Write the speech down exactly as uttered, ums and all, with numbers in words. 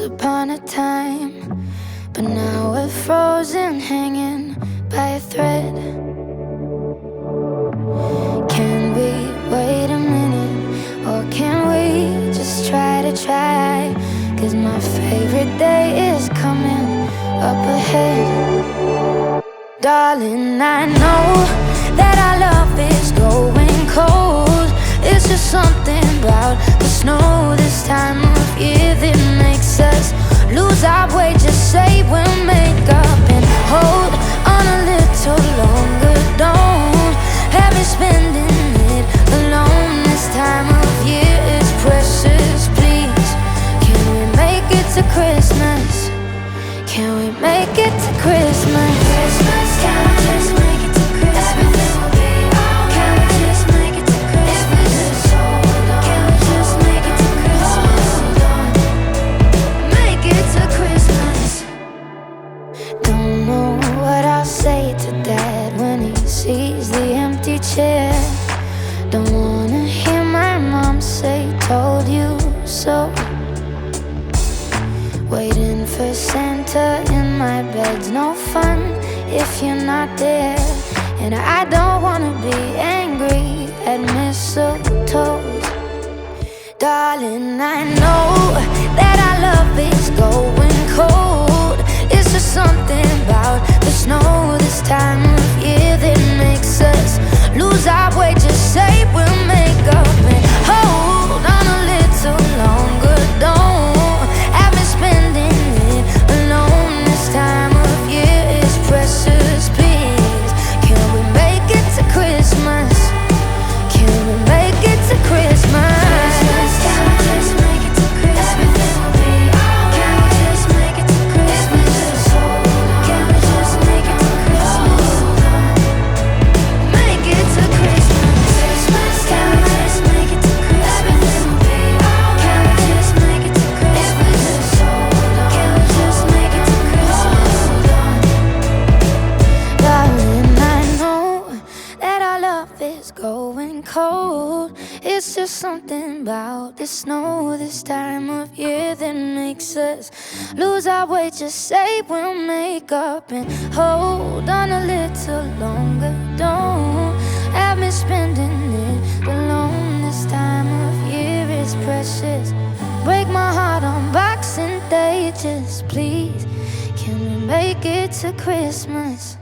upon a time, but now we're frozen, hanging by a thread. Can we wait a minute, or can we just try to try? Cause my favorite day is coming up ahead. Darling, I know that our love is going cold. It's just something about the snow this time of year that makes us lose our way. Just say we'll make up and hold on a little longer. Don't have me spending it alone. This time of year is precious. Please, can we make it to Christmas? Can we make it to Christmas? Christmas, can we just make it to Christmas? Everything will be alright. Can we just make it to Christmas? Just hold on. Can we just make it to Christmas? Hold on. Make it to Christmas. Don't know what I'll say to Dad when he sees the empty chair. Don't wanna hear my mom say, told you so. Waiting for Santa in my bed's no fun if you're not there. And I don't wanna be angry at mistletoes. Darling, I know that our love is going cold. It's just something about the snow this time of year that makes us lose our way. Just say we'll make up and hold on a little longer. Don't have me spending it alone. This time of year is precious. Please, can we make it to Christmas? Can we make it to Christmas? Christmas, can we just make it to Christmas? Everything will be alright. Can we just make it to Christmas? Just hold on. Can we just make it to Christmas? Hold on. Make it to Christmas. Christmas, can we just make it to Christmas? Everything will be alright. Can we just make it to Christmas? Just hold on. Can we just make it to Christmas? Hold on. Darling, I know that our love is going cold. It's just something about the snow this time of year that makes us lose our way. Just say we'll make up and hold on a little longer. Don't have me spending it alone. This time of year is precious. Break my heart on Boxing Day. Just please, can we make it to Christmas?